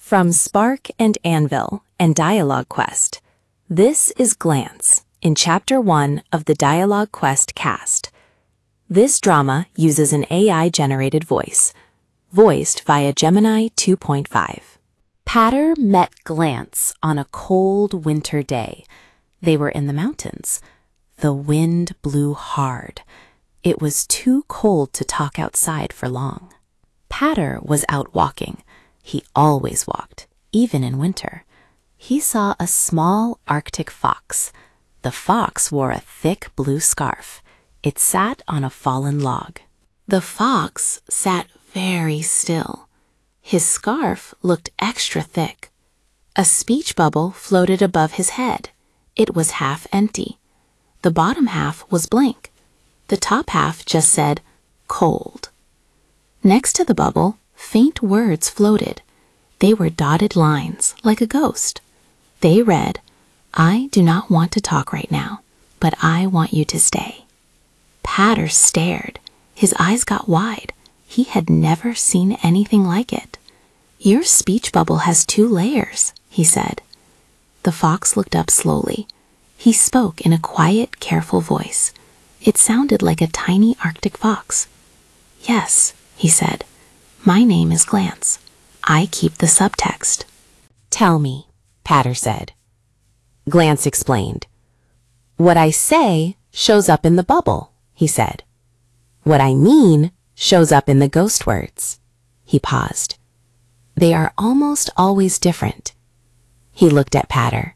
From Spark and Anvil and Dialogue Quest, this is Glance in Chapter 1 of the Dialogue Quest cast. This drama uses an AI-generated voice, voiced via Gemini 2.5. Patter met Glance on a cold winter day. They were in the mountains. The wind blew hard. It was too cold to talk outside for long. Patter was out walking. He always walked, even in winter. He saw a small Arctic fox. The fox wore a thick blue scarf. It sat on a fallen log. The fox sat very still. His scarf looked extra thick. A speech bubble floated above his head. It was half empty. The bottom half was blank. The top half just said, "Cold." Next to the bubble, faint words floated. They were dotted lines, like a ghost. They read, "I do not want to talk right now, but I want you to stay." Patter stared. His eyes got wide. He had never seen anything like it. "Your speech bubble has 2 layers," he said. The fox looked up slowly. He spoke in a quiet, careful voice. It sounded like a tiny Arctic fox. "Yes," he said. "My name is Glance. I keep the subtext." "Tell me," Patter said. Glance explained. "What I say shows up in the bubble," he said. "What I mean shows up in the ghost words." He paused. "They are almost always different." He looked at Patter.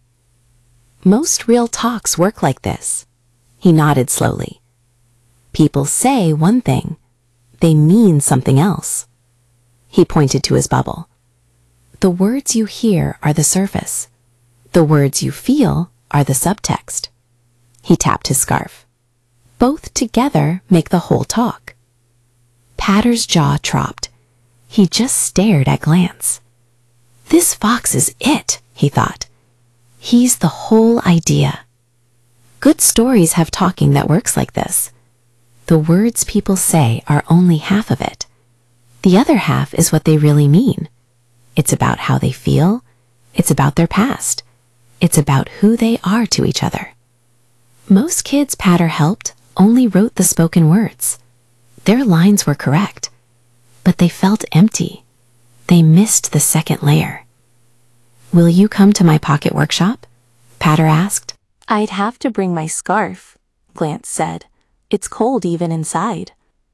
"Most real talks work like this." He nodded slowly. "People say one thing. They mean something else." He pointed to his bubble. "The words you hear are the surface. The words you feel are the subtext." He tapped his scarf. "Both together make the whole talk." Patter's jaw dropped. He just stared at Glance. "This fox is it," he thought. "He's the whole idea." Good stories have talking that works like this. The words people say are only half of it. The other half is what they really mean. It's about how they feel. It's about their past. It's about who they are to each other. Most kids Patter helped only wrote the spoken words. Their lines were correct, but they felt empty. They missed the second layer. "Will you come to my pocket workshop?" Patter asked. "I'd have to bring my scarf," Glance said. "It's cold even inside."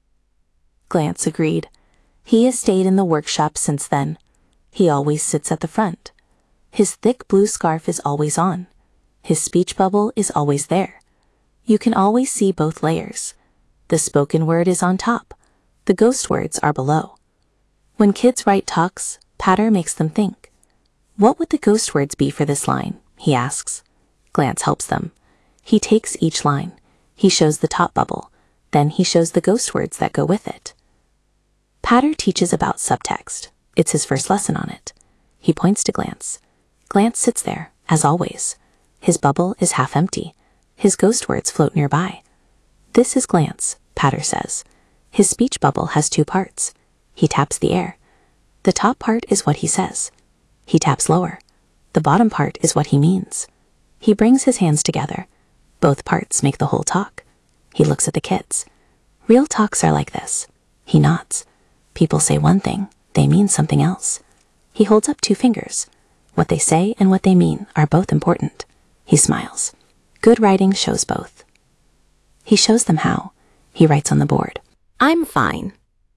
Glance agreed. He has stayed in the workshop since then. He always sits at the front. His thick blue scarf is always on. His speech bubble is always there. You can always see both layers. The spoken word is on top. The ghost words are below. When kids write talks, Patter makes them think. "What would the ghost words be for this line?" he asks. Glance helps them. He takes each line. He shows the top bubble. Then he shows the ghost words that go with it. Patter teaches about subtext. It's his first lesson on it. He points to Glance. Glance sits there, as always. His bubble is half empty. His ghost words float nearby. "This is Glance," Patter says. His speech bubble has 2 parts. He taps the air. The top part is what he says. He taps lower. The bottom part is what he means. He brings his hands together. Both parts make the whole talk. He looks at the kids. Real talks are like this. He nods. People say one thing, they mean something else. He holds up 2 fingers. What they say and what they mean are both important. He smiles. Good writing shows both. He shows them how. He writes on the board. "I'm fine."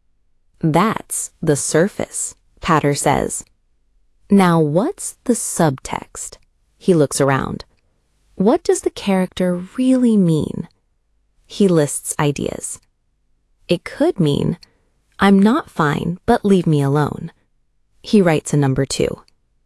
"That's the surface," Patter says. "Now what's the subtext?" He looks around. What does the character really mean? He lists ideas. It could mean, "I'm not fine, but leave me alone." He writes a number 2.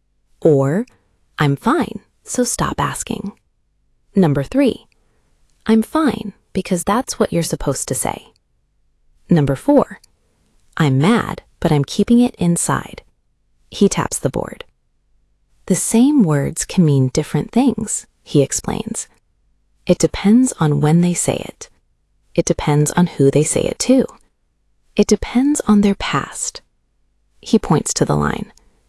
Or, "I'm fine, so stop asking." Number 3. "I'm fine, because that's what you're supposed to say." Number 4. "I'm mad, but I'm keeping it inside." He taps the board. The same words can mean different things, he explains. It depends on when they say it. It depends on who they say it to. It depends on their past. He points to the line.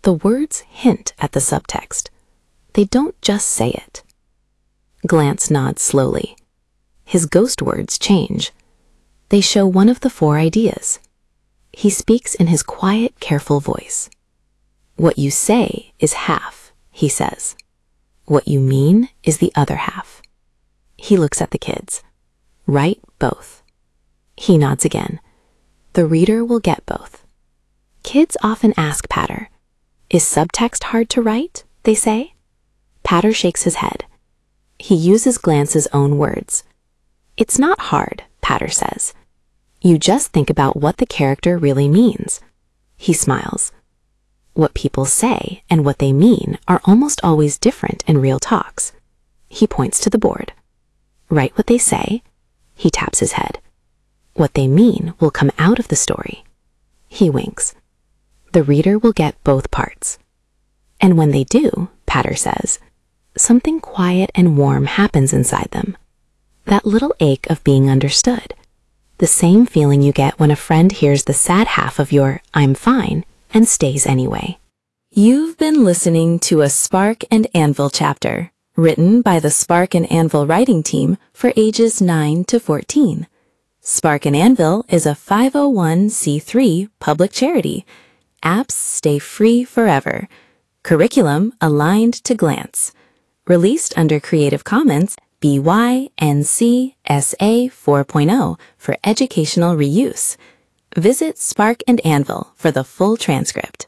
The words hint at the subtext. They don't just say it. Glance nods slowly. His ghost words change. They show one of the 4 ideas. He speaks in his quiet, careful voice. What you say is half, he says. What you mean is the other half. He looks at the kids. Write both. He nods again. The reader will get both. Kids often ask Patter, "Is subtext hard to write?" they say. Patter shakes his head. He uses Glance's own words. "It's not hard," Patter says. "You just think about what the character really means." He smiles. What people say and what they mean are almost always different in real talks. He points to the board. Write what they say. He taps his head. What they mean will come out of the story. He winks. The reader will get both parts. And when they do, Patter says, something quiet and warm happens inside them. That little ache of being understood. The same feeling you get when a friend hears the sad half of your "I'm fine" and stays anyway. You've been listening to a Spark and Anvil chapter, written by the Spark and Anvil writing team for ages 9 to 14. Spark and Anvil is a 501c3 public charity. Apps stay free forever. Curriculum aligned to Glance. Released under Creative Commons BY-NC SA 4.0 for educational reuse. Visit Spark and Anvil for the full transcript.